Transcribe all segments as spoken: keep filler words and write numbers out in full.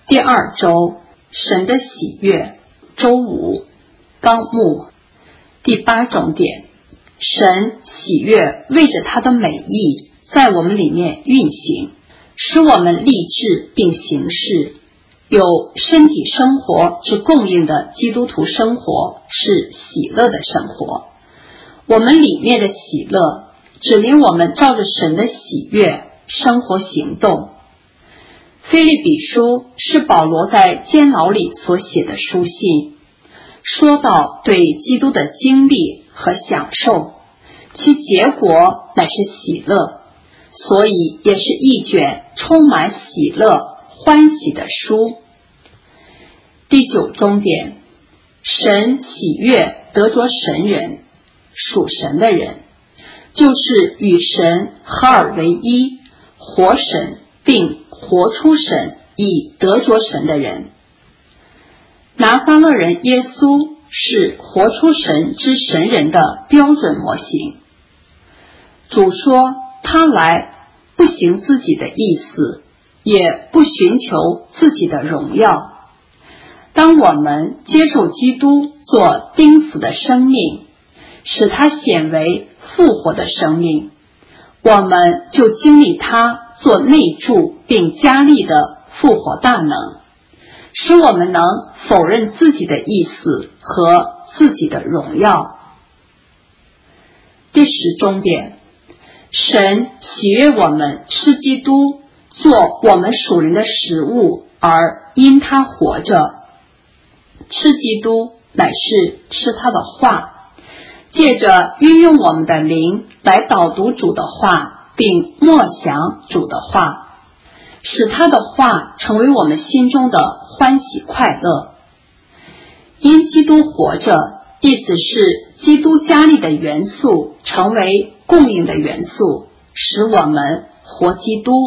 第二周，神的喜悦，周五，纲目。第八重点，神喜悦为着他的美意在我们里面运行，使我们立志并行事。有身体生活之供应的基督徒生活是喜乐的生活。我们里面的喜乐指明我们照着神的喜悦生活行动。腓立比书是保罗在监牢里所写的书信，说到对基督的经历和享受，其结果乃是喜乐，所以也是一卷充满喜乐欢喜的书。第九重点，神喜悦得着神人，属神的人，就是与神合而为一，活神并活出神，以得着神的人。拿撒勒人耶稣是活出神之神人的标准模型。主说他来不行自己的意思，也不寻求自己的荣耀。当我们接受基督做钉死的生命，使他显为复活的生命，我们就经历他做内住并加力的复活大能，使我们能否认自己的意思和自己的荣耀。第十重点，神喜悦我们吃基督做我们属灵的食物，而因他活着。吃基督乃是吃他的话，借着运用我们的灵来导读主的话，并默想主的话，使他的话成为我们心中的欢喜快乐。因基督活着，意思是基督加力的元素成为供应的元素，使我们活基督。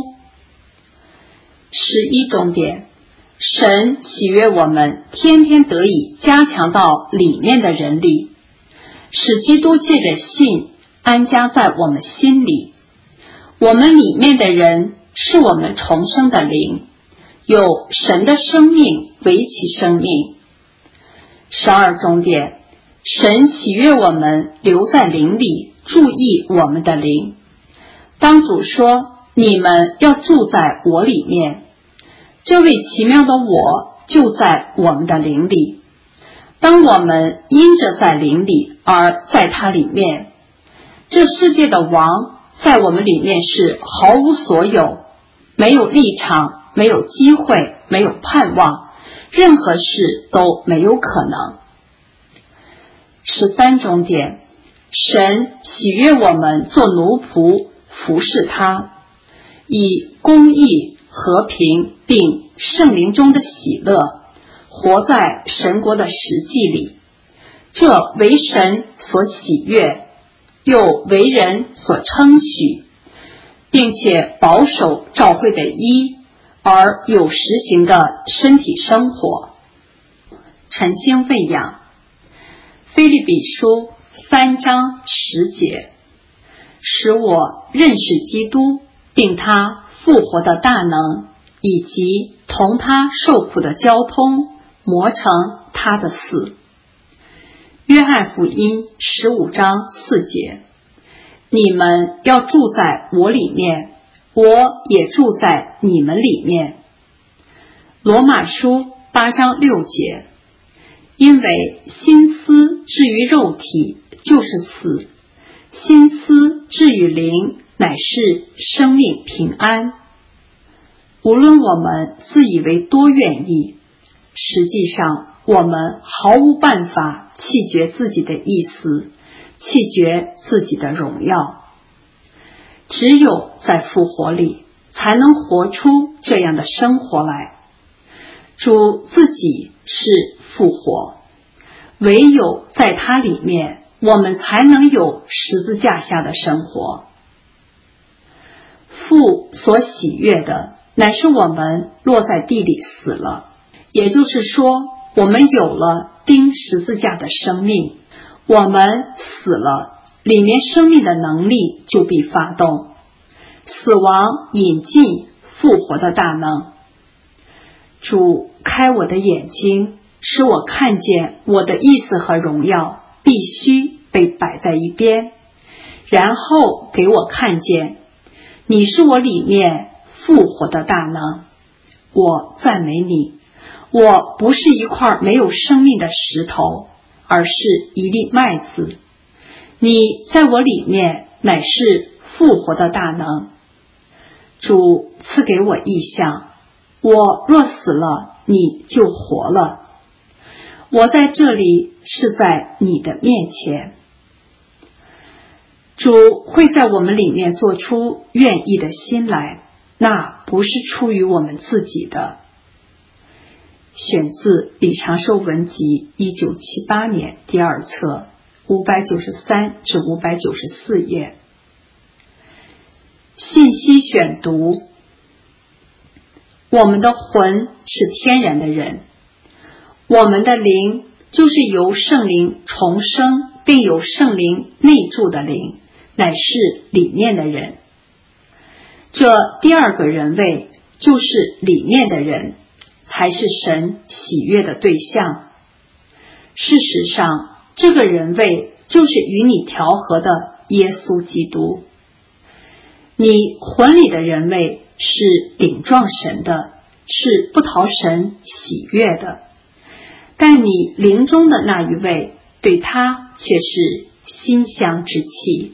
十一重点，神喜悦我们天天得以加强到里面的人里，使基督借着信安家在我们心里。我们里面的人是我们重生的灵，有神的生命为其生命。十二重点，神喜悦我们留在灵里，注意我们的灵。当主说你们要住在我里面，这位奇妙的我就在我们的灵里。当我们因着在灵里而在他里面，这世界的王在我们里面是毫无所有，没有立场，没有机会，没有盼望，任何事都没有可能。十三重点，神喜悦我们做奴仆服侍他，以公义、和平并圣灵中的喜乐活在神国的实际里，这为神所喜悦，又为人所称许，并且保守召会的一而有实行的身体生活。晨星喂养，腓立比书三章十节，使我认识基督，并他复活的大能，以及同他受苦的交通，磨成他的死。约翰福音十五章四节，你们要住在我里面，我也住在你们里面。罗马书八章六节，因为心思至于肉体就是死，心思至于灵乃是生命平安。无论我们自以为多愿意，实际上我们毫无办法弃绝自己的意思，弃绝自己的荣耀。只有在复活里才能活出这样的生活来。主自己是复活，唯有在他里面，我们才能有十字架下的生活。父所喜悦的乃是我们落在地里死了，也就是说我们有了钉十字架的生命，我们死了，里面生命的能力就必发动，死亡引进复活的大能。 主开我的眼睛，使我看见我的意思和荣耀必须被摆在一边，然后给我看见你是我里面复活的大能。我赞美你，我不是一块没有生命的石头，而是一粒麦子。你在我里面乃是复活的大能。主赐给我异象，我若死了，你就活了。我在这里是在你的面前。主会在我们里面做出愿意的心来，那不是出于我们自己的。选自李长寿文集一九七八年第二册五百九十三至五百九十四页。信息选读。我们的魂是天然的人，我们的灵就是由圣灵重生并有圣灵内住的灵，乃是里面的人。这第二个人位就是里面的人，才是神喜悦的对象。事实上，这个人位就是与你调和的耶稣基督。你魂里的人位是顶撞神的，是不讨神喜悦的，但你灵中的那一位对他却是馨香之气。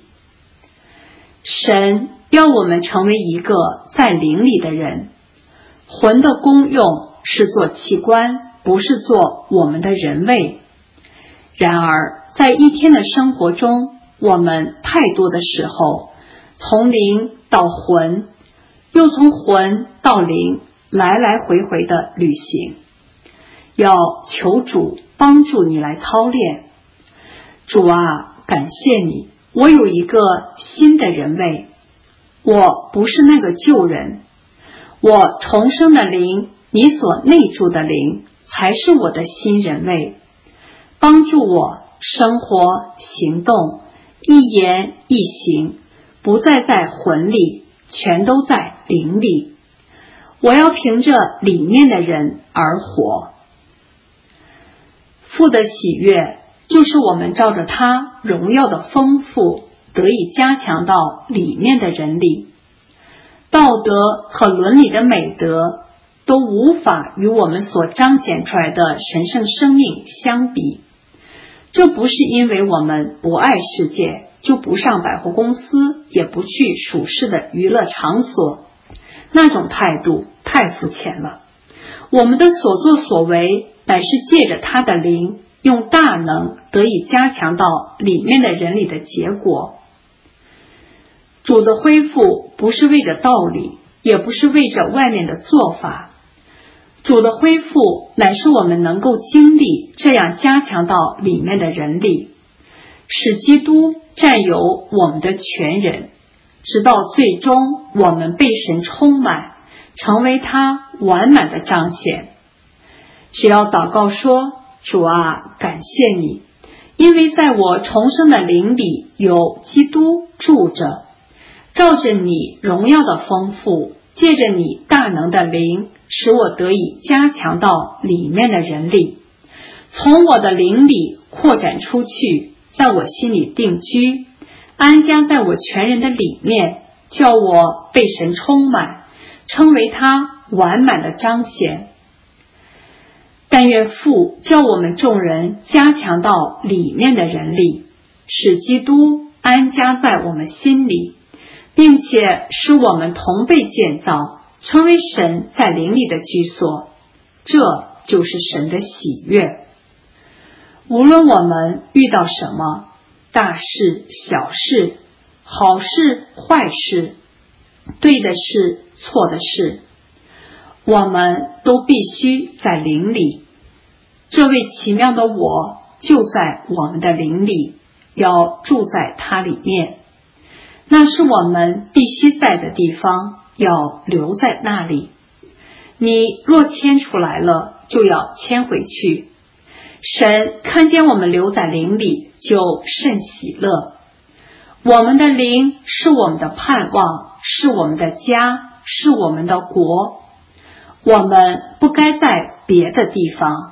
神要我们成为一个在灵里的人，魂的功用是做器官，不是做我们的人位。然而在一天的生活中，我们太多的时候从灵到魂，又从魂到灵，来来回回的旅行。要求主帮助你来操练。主啊，感谢你，我有一个新的人位，我不是那个旧人，我重生的灵，你所内住的灵，才是我的新人位，帮助我生活行动一言一行，不再在魂里，全都在灵里。我要凭着里面的人而活。父的喜悦就是我们照着他荣耀的丰富得以加强到里面的人里。道德和伦理的美德都无法与我们所彰显出来的神圣生命相比。这不是因为我们不爱世界，就不上百货公司，也不去属世的娱乐场所，那种态度太肤浅了。我们的所作所为乃是借着他的灵，用大能得以加强到里面的人里的结果。主的恢复不是为着道理，也不是为着外面的做法。主的恢复乃是我们能够经历这样加强到里面的人里，使基督占有我们的全人，直到最终我们被神充满，成为他完满的彰显。只要祷告说，主啊，感谢你，因为在我重生的灵里有基督住着，照着你荣耀的丰富，借着你大能的灵，使我得以加强到里面的人里，从我的灵里扩展出去，在我心里定居，安家在我全人的里面，叫我被神充满，称为他完满的彰显。但愿父叫我们众人加强到里面的人里，使基督安家在我们心里，并且使我们同被建造，成为神在灵里的居所，这就是神的喜悦。无论我们遇到什么，大事小事，好事坏事，对的事错的事，我们都必须在灵里。这位奇妙的我就在我们的灵里，要住在他里面。那是我们必须在的地方，要留在那里。你若迁出来了，就要迁回去。神看见我们留在灵里，就甚喜乐。我们的灵是我们的盼望，是我们的家，是我们的国。 我们不该在别的地方。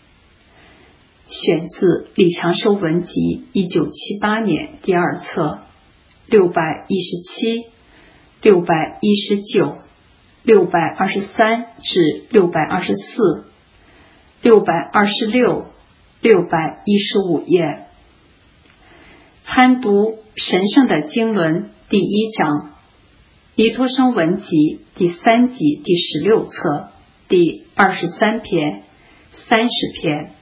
选自李长寿文集一九七八年第二册六百一十七、六百一十九、六百二十三至六百二十四、六百二十六、六百一十五页。参读神圣的经纶第一章，弥陀生文集第三集第十六册第二十三篇、三十篇。